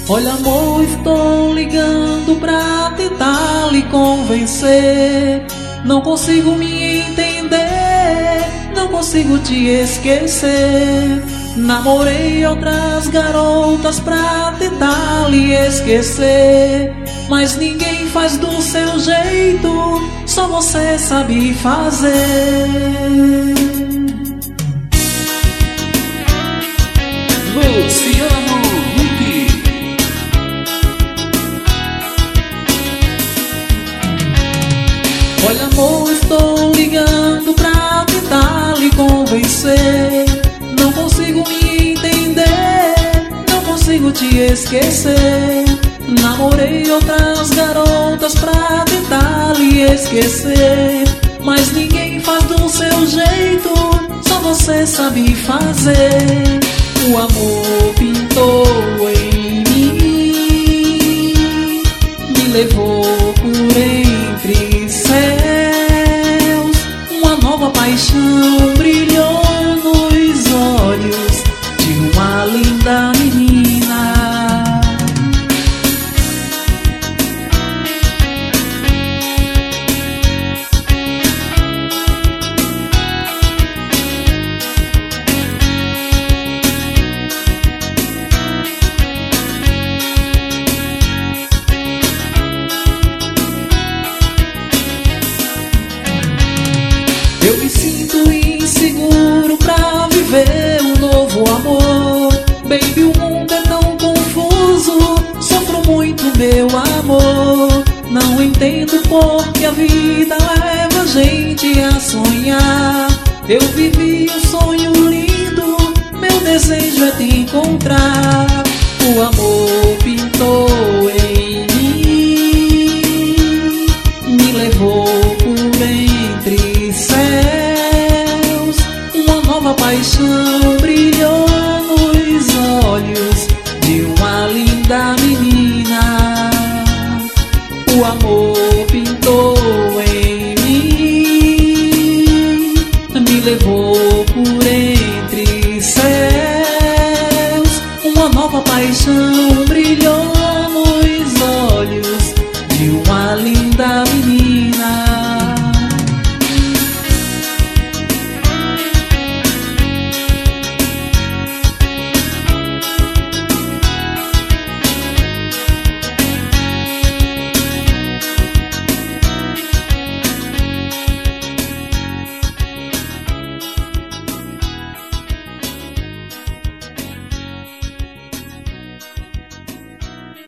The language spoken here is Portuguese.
Olha, amor, estou ligando pra tentar lhe convencer. Não consigo me entender, não consigo te esquecer. Namorei outras garotas pra tentar lhe esquecer, mas ninguém faz do seu jeito, só você sabe fazer. Luciano Huck. Olha, amor, estou ligando pra tentar lhe convencer. Não consigo me entender, não consigo te esquecer. Namorei outras garotas pra tentar lhe esquecer, mas ninguém faz do seu jeito, só você sabe fazer. O amor pintou em mim, me levou por entre céus. Uma nova paixão brilhou nos olhos de uma linda menina. Eu me sinto inseguro pra viver um novo amor. Baby, o mundo é tão confuso, sofro muito, meu amor. Não entendo porque a vida leva a gente a sonhar. Eu vivi um sonho lindo, meu desejo é te encontrar. O amor pintou em mim, me levou por entre céus. Uma nova paixão brilhou nos olhos de uma linda menina. O amor pintou em mim, me levou por entre céus. Uma nova paixão brilhou nos olhos de uma linda menina.